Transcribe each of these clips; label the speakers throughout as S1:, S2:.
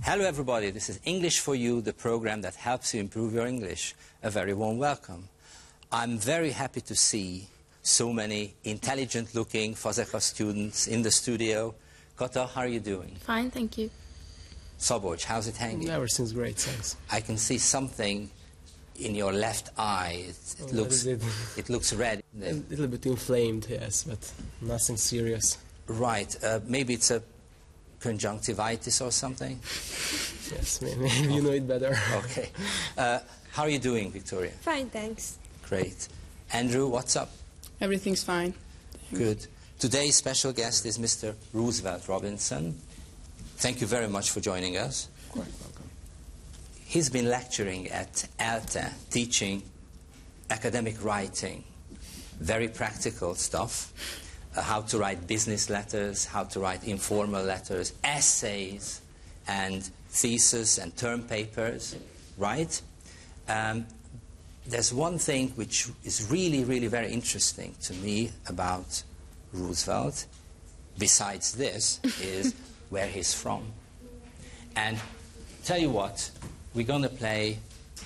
S1: Hello everybody, this is English for You, the program that helps you improve your English. A very warm welcome. I'm very happy to see so many intelligent-looking Fazekas students in the studio. Kata, how are you doing?
S2: Fine, thank you.
S1: Szabolcs, how's it hanging?
S3: Everything's great, thanks.
S1: I can see something in your left eye. It looks red.
S3: A little bit inflamed, yes, but nothing serious.
S1: Right, maybe it's a conjunctivitis or something?
S3: Yes, maybe you know it better.
S1: Okay. How are you doing, Victoria?
S4: Fine, thanks.
S1: Great. Andrew, what's up?
S5: Everything's fine.
S1: Good. Today's special guest is Mr. Roosevelt Robinson. Thank you very much for joining us.
S3: Quite welcome.
S1: He's been lecturing at ELTE, teaching academic writing, very practical stuff, how to write business letters, how to write informal letters, essays, and thesis and term papers, right? There's one thing which is really, really very interesting to me about Roosevelt, besides this, is where he's from. And tell you what, we're going to play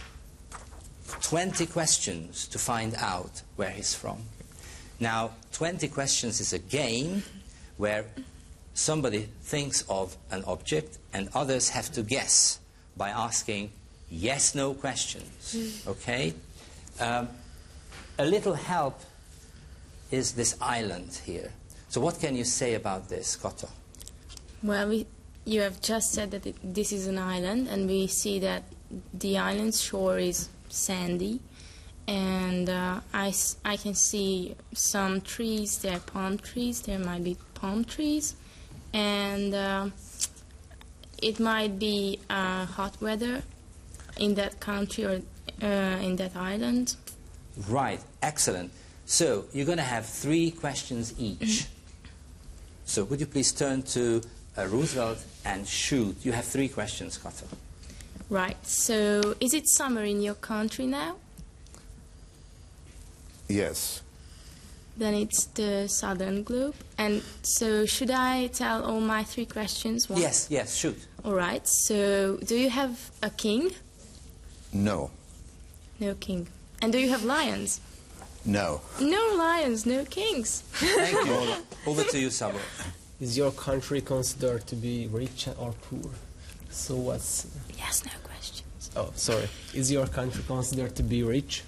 S1: 20 questions to find out where he's from. Now, 20 questions is a game where somebody thinks of an object and others have to guess by asking yes-no questions, okay? A little help is this island here. So what can you say about this, Kata?
S2: Well, you have just said that this is an island, and we see that the island's shore is sandy, and I can see some trees. There are palm trees. There might be palm trees, and it might be hot weather in that country or in that island.
S1: Right, excellent. So you're going to have 3 questions each. So would you please turn to Roosevelt and shoot. You have 3 questions, Kata.
S2: Right. So is it summer in your country now?
S6: Yes.
S2: Then it's the southern globe. And so should I tell all my 3 questions once?
S1: Yes, shoot.
S2: All right. So do you have a king?
S6: No.
S2: No king. And do you have lions?
S6: No.
S2: No lions, no kings.
S1: Thank you. Over to you, Szabolcs.
S3: Is your country considered to be rich or poor? So what's...
S2: Yes, no questions.
S3: Oh, sorry. Is your country considered to be rich?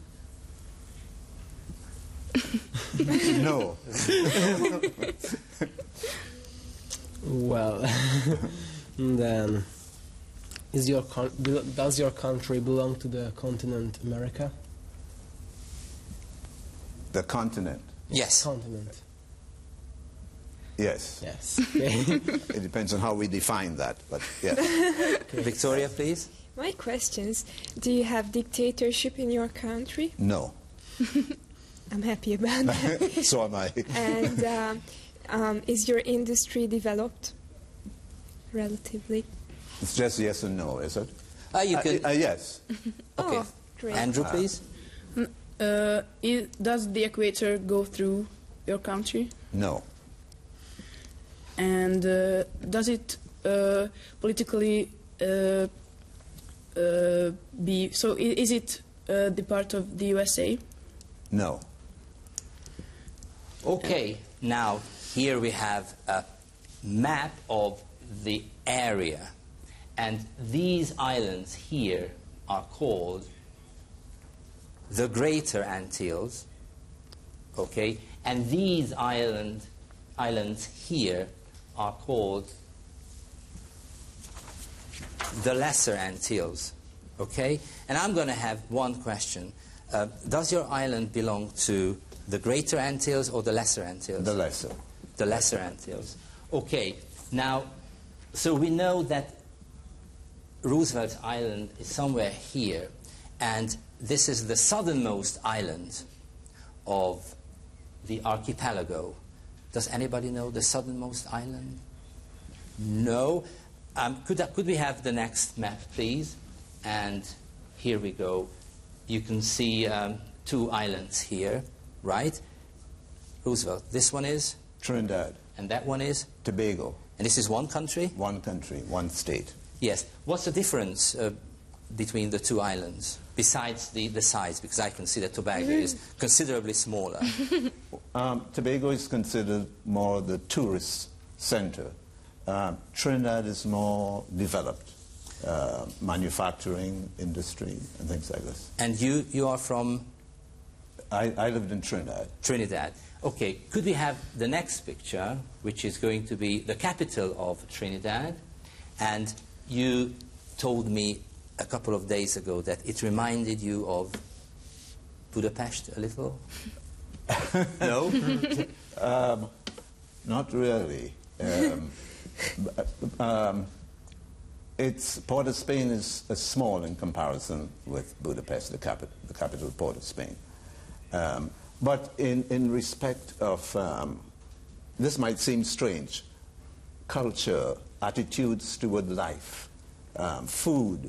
S6: No.
S3: Well, then... does your country belong to the continent America?
S6: The continent?
S1: Yes.
S3: Continent.
S6: Yes.
S3: Yes. Okay.
S6: It depends on how we define that, but yes.
S3: Okay.
S1: Victoria, please.
S4: My questions, do you have dictatorship in your country?
S6: No.
S4: I'm happy about that.
S6: So am I.
S4: And is your industry developed relatively?
S6: It's just yes and no, is it?
S1: You can...
S6: Yes.
S1: Okay.
S4: Oh, great.
S1: Andrew, please.
S5: Does the equator go through your country?
S6: No.
S5: And does it politically be... So is it the part of the USA?
S6: No.
S1: Okay, now here we have a map of the area. And these islands here are called the Greater Antilles, okay? And these islands here are called the Lesser Antilles, okay? And I'm going to have one question. Does your island belong to the Greater Antilles or the Lesser Antilles?
S6: The lesser.
S1: The Lesser Antilles. Okay, now, so we know that Roosevelt Island is somewhere here, and this is the southernmost island of the archipelago. Does anybody know the southernmost island? No? Could we have the next map, please? And here we go. You can see 2 islands here, right? Roosevelt, this one is?
S6: Trinidad.
S1: And that one is?
S6: Tobago.
S1: And this is one country?
S6: One country, one state.
S1: Yes. What's the difference between the two islands, besides the size? Because I can see that Tobago is considerably smaller.
S6: Tobago is considered more the tourist center. Trinidad is more developed, manufacturing industry and things like this.
S1: And you are from?
S6: I lived in Trinidad.
S1: Trinidad. Okay, could we have the next picture, which is going to be the capital of Trinidad? And you told me a couple of days ago that it reminded you of Budapest a little? No?
S6: Not really. Port of Spain is small in comparison with Budapest, the capital Port of Spain. But in respect of, this might seem strange, culture, attitudes toward life, food,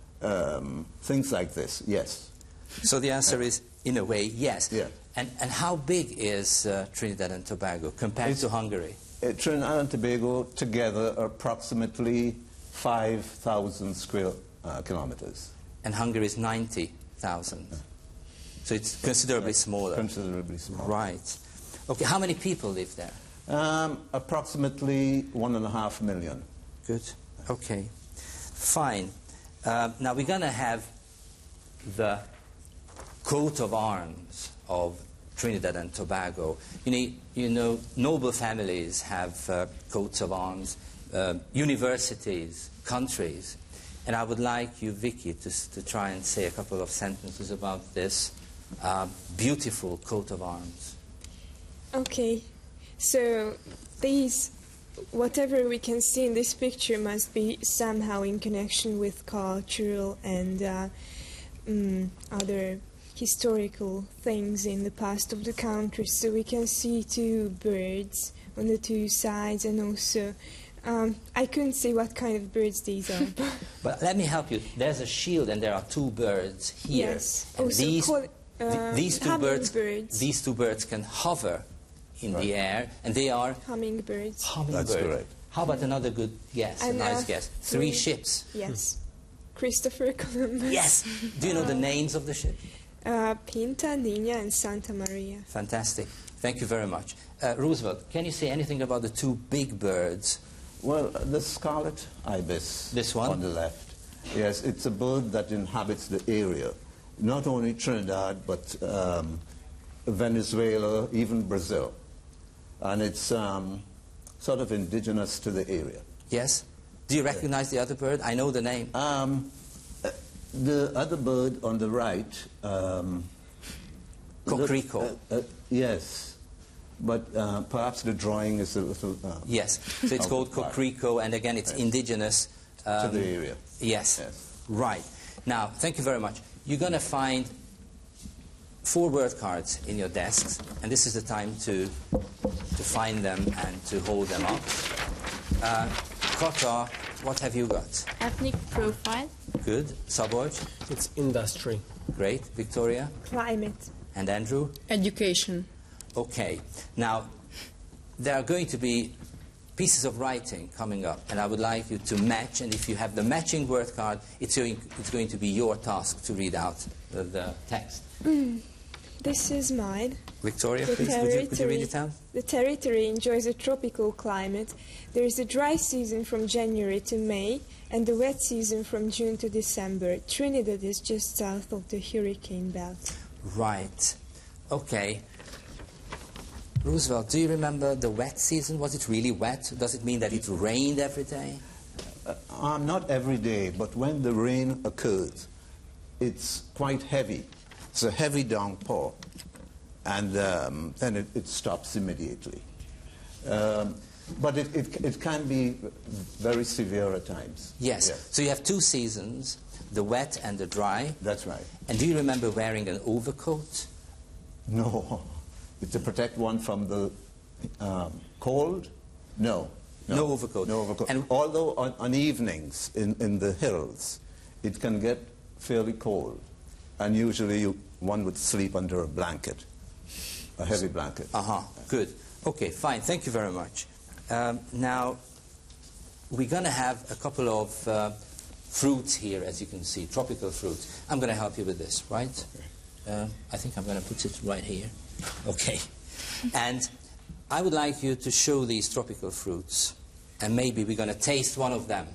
S6: things like this, yes.
S1: So the answer is, in a way, yes.
S6: Yeah.
S1: And how big is Trinidad and Tobago compared to Hungary?
S6: Trinidad and Tobago together are approximately 5,000 square kilometers.
S1: And Hungary is 90,000. So it's considerably smaller.
S6: Considerably smaller.
S1: Right. Okay, how many people live there?
S6: Approximately 1.5 million.
S1: Good. Okay. Fine. Now we're going to have the coat of arms of Trinidad and Tobago. You know, noble families have coats of arms, universities, countries. And I would like you, Vicky, to try and say a couple of sentences about this beautiful coat of arms.
S4: Okay, so whatever we can see in this picture must be somehow in connection with cultural and other historical things in the past of the country. So we can see two birds on the two sides, and also I couldn't see what kind of birds these are.
S1: But let me help you. There's a shield and there are two birds here.
S4: Yes.
S1: And
S4: Also
S1: these
S4: hummingbirds.
S1: These two birds can hover in the air, and they are
S4: Hummingbirds.
S1: hummingbirds.
S6: That's correct.
S1: How about another good guess, a
S4: And,
S1: nice guess? Three ships.
S4: Yes. Christopher Columbus.
S1: Yes. Do you know the names of the ships?
S4: Pinta, Nina, and Santa Maria.
S1: Fantastic. Thank you very much. Roosevelt, can you say anything about the two big birds?
S6: Well, the scarlet ibis.
S1: This one?
S6: On the left. Yes, it's a bird that inhabits the area. Not only Trinidad, but Venezuela, even Brazil. And it's sort of indigenous to the area.
S1: Yes? Do you recognize the other bird? I know the name.
S6: The other bird on the right...
S1: Coquerico.
S6: Yes. But perhaps the drawing is a little...
S1: Yes. So it's called Coquerico, and again, it's indigenous...
S6: to the area.
S1: Yes.
S6: Yes.
S1: Right. Now, thank you very much. You're going to find 4 word cards in your desks, and this is the time to find them and to hold them up. Kotar, what have you got?
S2: Ethnic profile.
S1: Good. Szabolcs?
S3: It's industry.
S1: Great. Victoria?
S4: Climate.
S1: And Andrew?
S5: Education.
S1: Okay. Now, there are going to be pieces of writing coming up, and I would like you to match, and if you have the matching word card, it's going to be your task to read out the text.
S4: This is mine.
S1: Victoria,
S4: The
S1: please, could you read it out?
S4: The territory enjoys a tropical climate. There is a dry season from January to May and the wet season from June to December. Trinidad is just south of the hurricane belt.
S1: Right. Okay. Roosevelt, do you remember the wet season? Was it really wet? Does it mean that it rained every day?
S6: Not every day, but when the rain occurs, it's quite heavy. It's a heavy downpour, and then it stops immediately. But it can be very severe at times.
S1: Yes. So you have 2 seasons, the wet and the dry.
S6: That's right.
S1: And do you remember wearing an overcoat?
S6: No. To protect one from the cold? No.
S1: No overcoat.
S6: No overcoat.
S1: And
S6: although on evenings in the hills, it can get fairly cold. And usually one would sleep under a blanket, a heavy blanket.
S1: Good. Okay, fine. Thank you very much. Now, we're going to have a couple of fruits here, as you can see, tropical fruits. I'm going to help you with this, right? I think I'm going to put it right here. Okay. And I would like you to show these tropical fruits, and maybe we're going to taste one of them.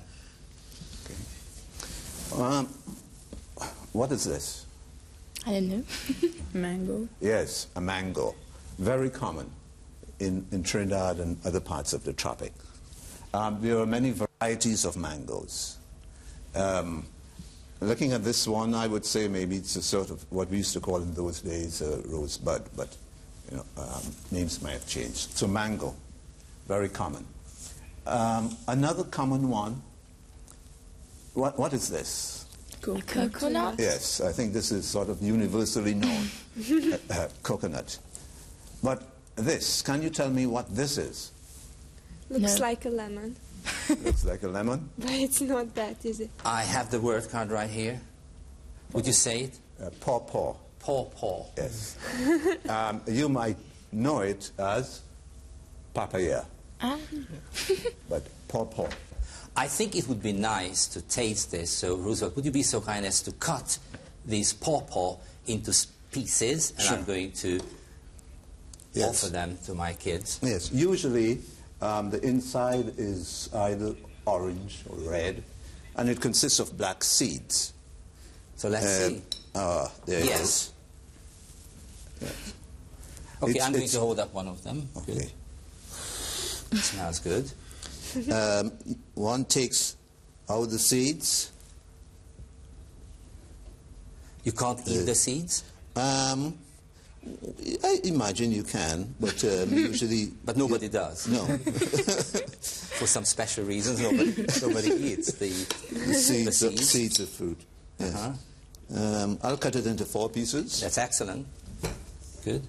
S6: What is this?
S2: I don't know.
S5: Mango.
S6: Yes, a mango. Very common in Trinidad and other parts of the tropic. There are many varieties of mangoes. Looking at this one, I would say maybe it's a sort of what we used to call in those days a rosebud, but you know, names may have changed. So mango, very common. Another common one, what is this?
S2: Coconut?
S6: Yes, I think this is sort of universally known, coconut. But this, can you tell me what this is?
S4: Looks
S2: No.
S4: like a lemon,
S6: Looks like a lemon.
S4: but it's not that, is it?
S1: I have the word card right here. Would you say it?
S6: Pawpaw.
S1: Pawpaw.
S6: Yes. You might know it as papaya,
S2: Ah.
S6: but pawpaw.
S1: I think it would be nice to taste this. So, Roosevelt, would you be so kind as to cut these pawpaw into pieces, and
S6: Sure.
S1: I'm going to
S6: Yes.
S1: offer them to my kids.
S6: Yes, usually the inside is either orange or red, and it consists of black seeds.
S1: So let's see.
S6: There
S1: Yes.
S6: it is.
S1: Okay,
S6: It's-
S1: I'm going
S6: it's-
S1: to hold up one of them.
S6: Okay.
S1: Good. Smells good.
S6: One takes out the seeds.
S1: You can't eat the seeds,
S6: I imagine you can, but usually...
S1: but nobody does.
S6: No.
S1: For some special reasons, nobody eats the
S6: seeds,
S1: seeds.
S6: Seeds of fruit. Yes.
S1: Uh-huh.
S6: I'll cut it into 4 pieces.
S1: That's excellent. Good.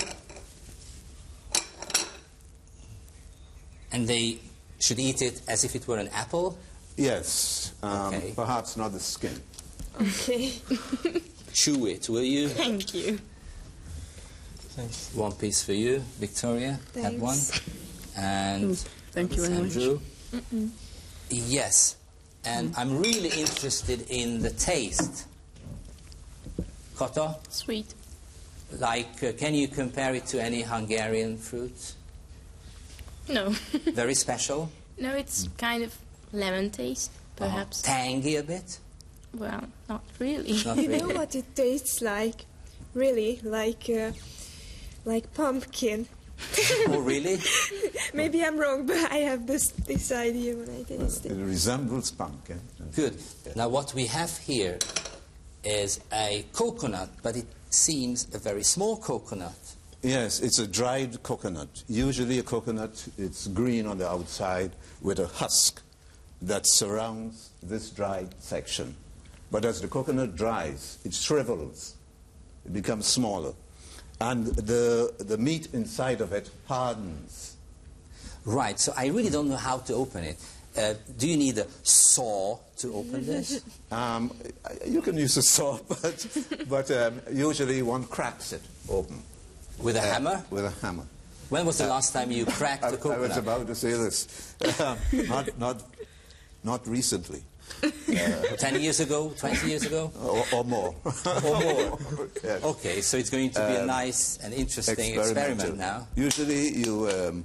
S1: And they should eat it as if it were an apple.
S6: Yes.
S1: Okay.
S6: Perhaps not the skin.
S4: Okay.
S1: Chew it, will you?
S2: Thank you.
S3: Thanks.
S1: One piece for you, Victoria. Have one.
S4: Thanks.
S1: And
S5: Thank you very much.
S1: Andrew. Yes. And I'm really interested in the taste. Koto,
S2: Sweet.
S1: like, can you compare it to any Hungarian fruit?
S2: No.
S1: Very special?
S2: No, it's kind of lemon taste, perhaps.
S1: Tangy a bit?
S2: Well, not really.
S1: Not
S4: You know
S1: really.
S4: what it tastes like? Really, like pumpkin.
S1: Oh, really?
S4: Maybe I'm wrong, but I have this idea when I taste
S6: It
S4: it.
S6: resembles pumpkin.
S1: Good. Now, what we have here is a coconut, but it seems a very small coconut.
S6: Yes, it's a dried coconut. Usually a coconut, it's green on the outside with a husk that surrounds this dried section. But as the coconut dries, it shrivels. It becomes smaller. And the meat inside of it hardens.
S1: Right, so I really don't know how to open it. Do you need a saw to open this?
S6: You can use a saw, but usually one cracks it open.
S1: With a hammer?
S6: With a hammer.
S1: When was the last time you cracked
S6: I
S1: the
S6: was
S1: coconut?
S6: about to say this. Not recently.
S1: 10 years ago? 20 years ago?
S6: Or more.
S1: Or more?
S6: Yes.
S1: Okay, so it's going to be a nice and interesting experiment now.
S6: Usually you...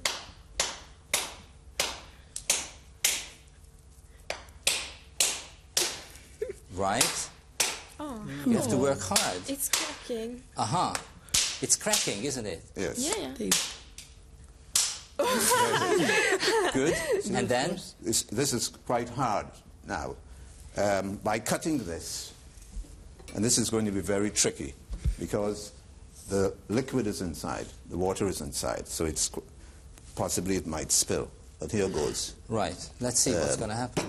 S1: Right?
S4: Oh,
S1: You have to work hard.
S4: it's cracking.
S1: Uh-huh. It's cracking, isn't it?
S6: yes.
S2: Yeah.
S1: Good. And then?
S6: This is quite hard now. By cutting this, and this is going to be very tricky because the liquid is inside, the water is inside, so it's possibly it might spill. But here goes.
S1: Right. Let's see what's going to happen.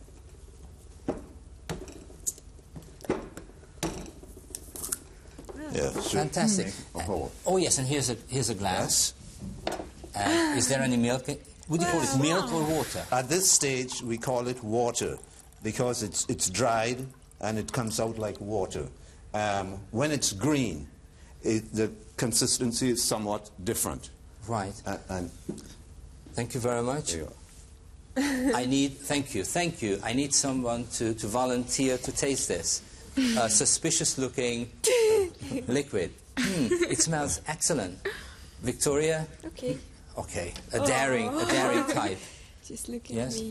S6: Yeah, sure.
S1: Fantastic.
S6: A hole.
S1: Oh, yes, and here's a glass. Is there any milk? Would you call it milk or water?
S6: At this stage, we call it water because it's dried and it comes out like water. When it's green, the consistency is somewhat different.
S1: Right.
S6: And
S1: Thank you very much.
S6: there you
S1: thank you. I need someone to volunteer to taste this. Suspicious-looking liquid. It smells excellent. Victoria?
S4: Okay.
S1: Okay, a daring type.
S4: Just look at
S1: Yes?
S4: me.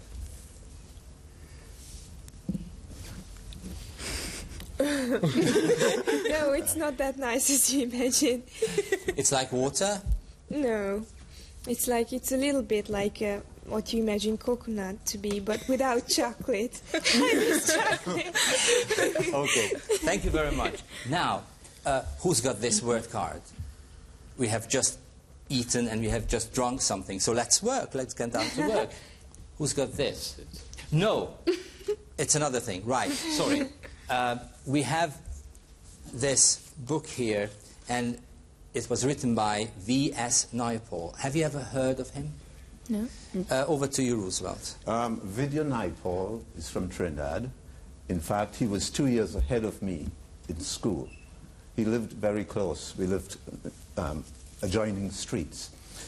S4: No, it's not that nice as you imagine.
S1: It's like water?
S4: No, it's a little bit like what you imagine coconut to be, but without chocolate. I miss chocolate.
S1: Okay, thank you very much. Now, who's got this word card? We have just eaten and we have just drunk something, so let's work. Let's get down to work. Who's got this? No, it's another thing. Right, sorry. We have this book here, and it was written by V.S. Naipaul. Have you ever heard of him?
S2: No.
S1: Over to you, Roosevelt.
S6: Vidya Naipaul is from Trinidad. In fact, he was 2 years ahead of me in school. He lived very close. We lived adjoining streets.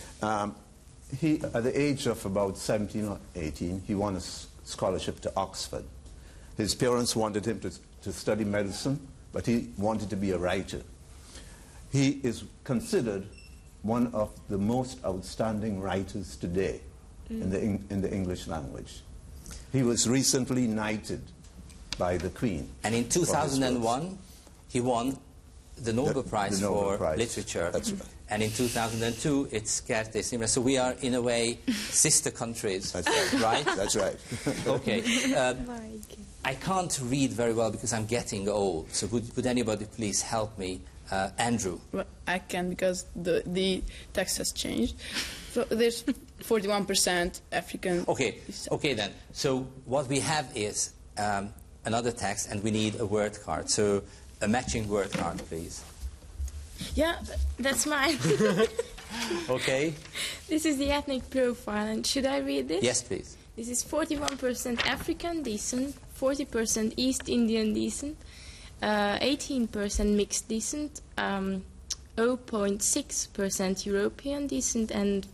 S6: He, at the age of about 17 or 18, he won a scholarship to Oxford. His parents wanted him to study medicine, but he wanted to be a writer. He is considered one of the most outstanding writers today in the English language. He was recently knighted by the Queen.
S1: And in 2001, he won the Nobel Prize
S6: the Nobel
S1: for
S6: Prize.
S1: Literature.
S6: That's right.
S1: And in 2002, it's Gerte Simra. So we are, in a way, sister countries.
S6: That's right.
S1: Right?
S6: That's right.
S1: Okay.
S4: My
S1: I can't read very well because I'm getting old. So would anybody please help me? Andrew.
S5: Well, I can, because the text has changed. So there's 41% African.
S1: Okay, okay then. So what we have is another text, and we need a word card. So a matching word card, please.
S2: Yeah, that's mine.
S1: Okay.
S2: This is the ethnic profile, and should I read this?
S1: Yes, please.
S2: This is 41% African descent, 40% East Indian descent, 18% mixed descent, 0.6% European descent, and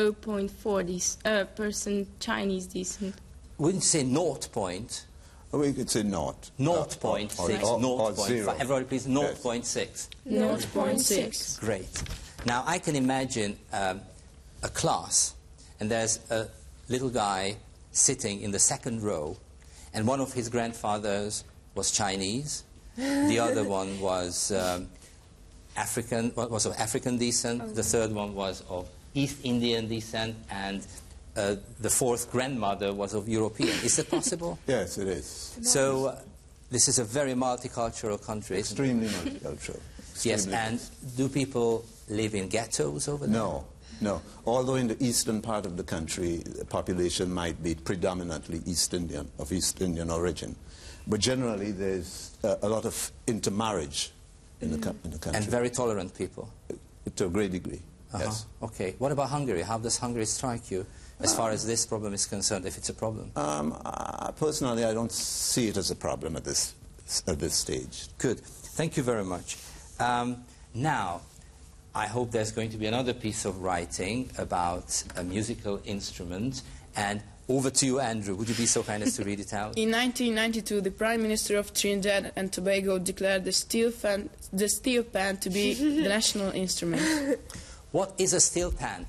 S2: 0.4% Chinese descent.
S1: Wouldn't you say 0 point?
S6: We could say naught.
S1: 0.6,
S6: or
S1: 0.5.
S6: zero.
S1: Everybody please,
S6: Yes.
S1: 0.6.
S2: 0.6.
S1: Great. Now I can imagine a class, and there's a little guy sitting in the second row, and one of his grandfathers was Chinese, the other one was African, was of African descent, the third one was of East Indian descent, and the fourth grandmother was of European. Is it possible?
S6: Yes, it is.
S1: So this is a very multicultural country, isn't it?
S6: Extremely multicultural.
S1: Yes,
S6: Extremely.
S1: and do people live in ghettos over there?
S6: No, no. Although in the eastern part of the country, the population might be predominantly East Indian, of East Indian origin. But generally, there's a lot of intermarriage in the country.
S1: And very tolerant people.
S6: To a great degree,
S1: Uh-huh.
S6: yes.
S1: Okay. What about Hungary? How does Hungary strike you as far as this problem is concerned, if it's a problem?
S6: Personally, I don't see it as a problem at this stage.
S1: Good. Thank you very much. Now, I hope there's going to be another piece of writing about a musical instrument. And over to you, Andrew. Would you be so kind as to read it out?
S5: In 1992, the Prime Minister of Trinidad and Tobago declared the steel pan to be the national instrument.
S1: What is a steel pan?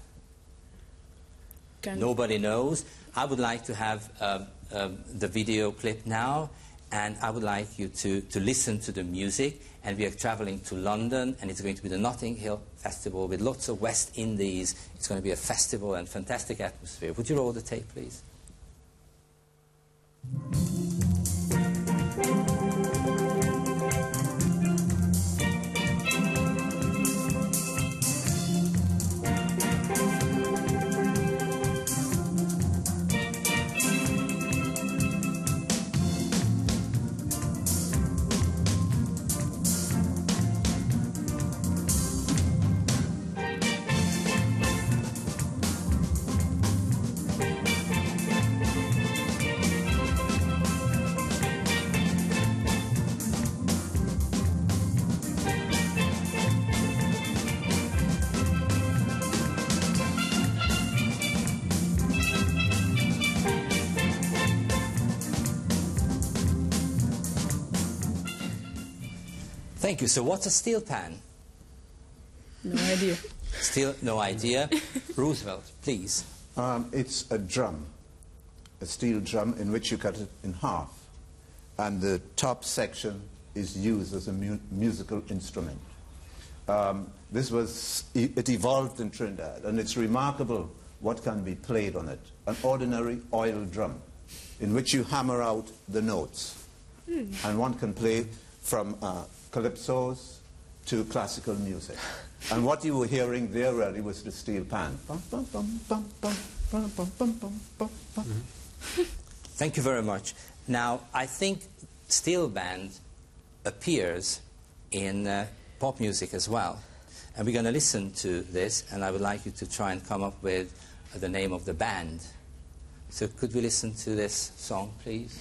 S1: Nobody knows. I would like to have the video clip now, and I would like you to listen to the music. And we are traveling to London, and it's going to be the Notting Hill Festival with lots of West Indies. It's going to be a festival and fantastic atmosphere. Would you roll the tape, please? Thank you. So what's a steel pan?
S5: No idea.
S1: Still no idea. Roosevelt, please.
S6: It's a drum, a steel drum in which you cut it in half. And the top section is used as a musical instrument. It evolved in Trinidad, and it's remarkable what can be played on it. An ordinary oil drum in which you hammer out the notes. And one can play from calypsos to classical music. And what you were hearing there really was the steel pan.
S1: Thank you very much. Now, I think steel band appears in pop music as well. And we're going to listen to this, and I would like you to try and come up with the name of the band. So could we listen to this song, please?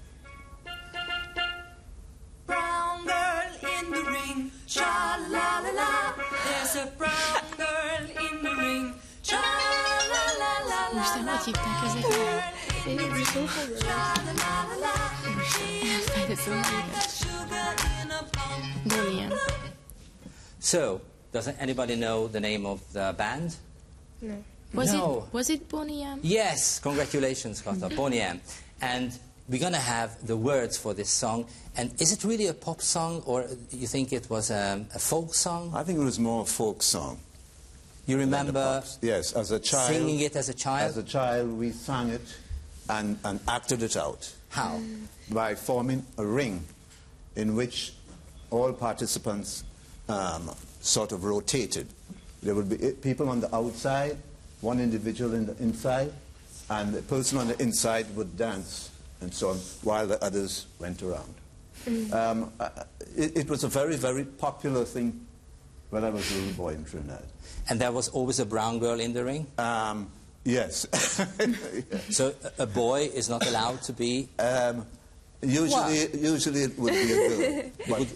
S7: Brown girl in the ring, cha la la la. There's a brown girl in the ring, cha la la la la.
S2: Most hogy hívták ezeket?
S7: Cha la la la la.
S2: Elfelejtettem őket. Bonnie M.
S1: So, doesn't anybody know the name of the band?
S4: No.
S2: Was it Bonnie M?
S1: Yes, congratulations, Kata, Bonnie M. And we're going to have the words for this song. And is it really a pop song, or you think it was a folk song?
S6: I think it was more a folk song.
S1: You remember
S6: yes, as a child,
S1: singing it as a child?
S6: As a child, we sang it and acted it out.
S1: How?
S6: By forming a ring in which all participants sort of rotated. There would be people on the outside, one individual in the inside, and the person on the inside would dance and so on, while the others went around. It was a very, very popular thing when I was a little boy in Trinidad.
S1: And there was always a brown girl in the ring?
S6: Yes.
S1: So a boy is not allowed to be?
S6: Usually it would be a girl.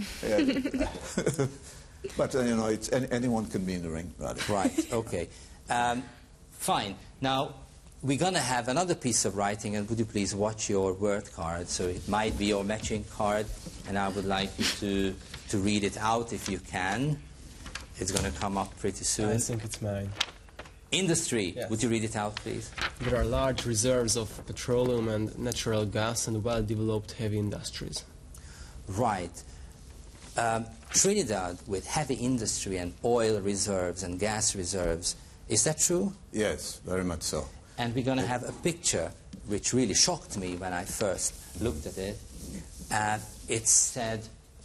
S6: But you know, anyone can be in the ring, rather.
S1: Right, okay. Fine. Now, we're going to have another piece of writing, and would you please watch your word card? So it might be your matching card, and I would like you to read it out if you can. It's going to come up pretty soon.
S3: I think it's mine.
S1: Industry.
S3: Yes.
S1: Would you read it out, please?
S3: There are large reserves of petroleum and natural gas and well-developed heavy industries.
S1: Right. Trinidad with heavy industry and oil reserves and gas reserves. Is that true?
S6: Yes, very much so.
S1: And we're going to have a picture which really shocked me when I first looked at it. It said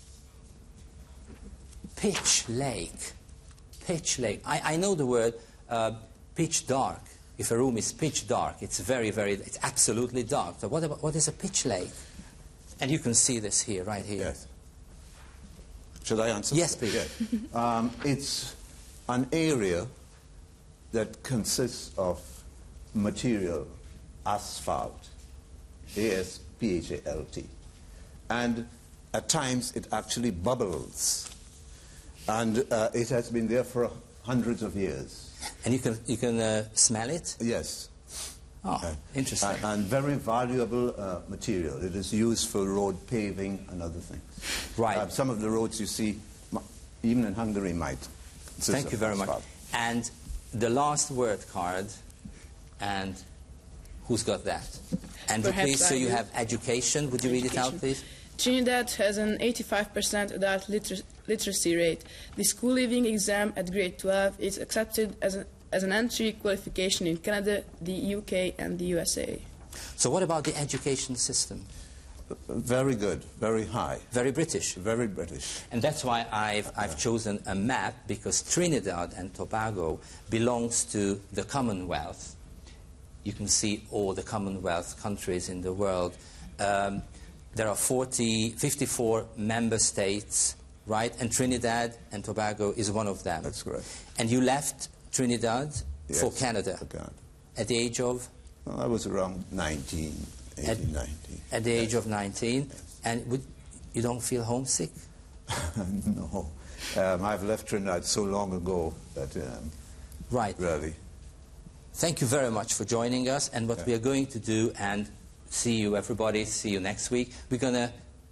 S1: Pitch Lake. Pitch Lake. I know the word pitch dark. If a room is pitch dark, it's it's absolutely dark. So what is a pitch lake? And you can see this here, right here.
S6: Yes. Should I answer?
S1: Yes, please.
S6: Yes. It's an area that consists of material, asphalt, A-S-P-H-A-L-T. And at times it actually bubbles. And it has been there for hundreds of years.
S1: And you can smell it?
S6: Yes.
S1: Oh, interesting.
S6: And very valuable material. It is used for road paving and other things.
S1: Right.
S6: Some of the roads you see, even in Hungary, might.
S1: Thank you very much. And the last word card, and who's got that? And please, so you have education. Would you read it out, please?
S5: Trinidad has an 85% adult literacy rate. The school leaving exam at grade 12 is accepted as an entry qualification in Canada, the UK, and the USA.
S1: So what about the education system?
S6: Very good, very high.
S1: Very British.
S6: Very British.
S1: And that's why I've chosen a map, because Trinidad and Tobago belongs to the Commonwealth. You can see all the Commonwealth countries in the world. There are 54 member states, right? And Trinidad and Tobago is one of them.
S6: That's correct.
S1: And you left Trinidad for Canada
S6: for Canada.
S1: At the age of?
S6: Well, I was around 19, 18, 19.
S1: At the age of 19.
S6: Yes.
S1: And you don't feel homesick?
S6: No. I've left Trinidad so long ago that
S1: right.
S6: Really.
S1: Thank you very much for joining us. And what we are going to do, and see you everybody, see you next week, we're going to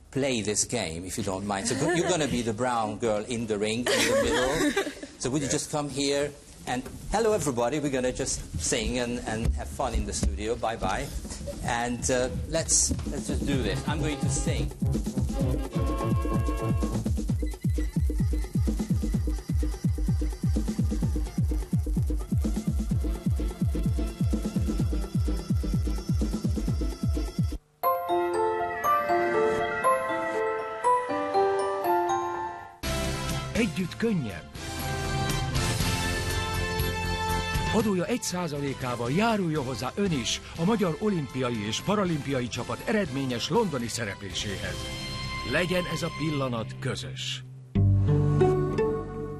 S1: play this game, if you don't mind. So you're going to be the brown girl in the ring in the middle. So would you just come here? And hello, everybody. We're going to just sing and have fun in the studio. Bye-bye. And let's just do this. I'm going to sing.
S8: Együtt könnyebb. Adója 1%-ával járuljon hozzá ön is a magyar olimpiai és paralimpiai csapat eredményes londoni szerepléséhez. Legyen ez a pillanat közös.